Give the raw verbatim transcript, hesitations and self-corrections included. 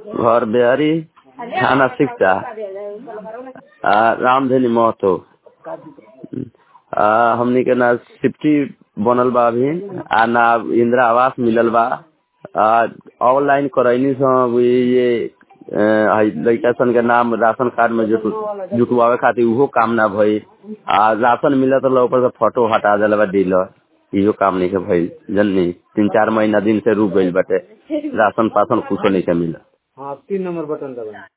घर बेहरी थाना शिक्षा रामधनी महतो। हमनी के ना सिफ्टी बनल बा अभी आ ना इंदिरा आवास मिलल बा। ऑनलाइन करैनी सब ये लड़का सन के नाम राशन कार्ड में जो जुटवावे खातिर उहो काम ना भई। आ राशन मिलत रहा ऊपर से फोटो हटा दिला बा डीलर। इहो काम नहीं के भई जननी तीन चार महीना दिन से रुक गइल बाटे। राशन पासन कुछ नहीं के मिला। हाँ तीन नंबर बटन दबाएं।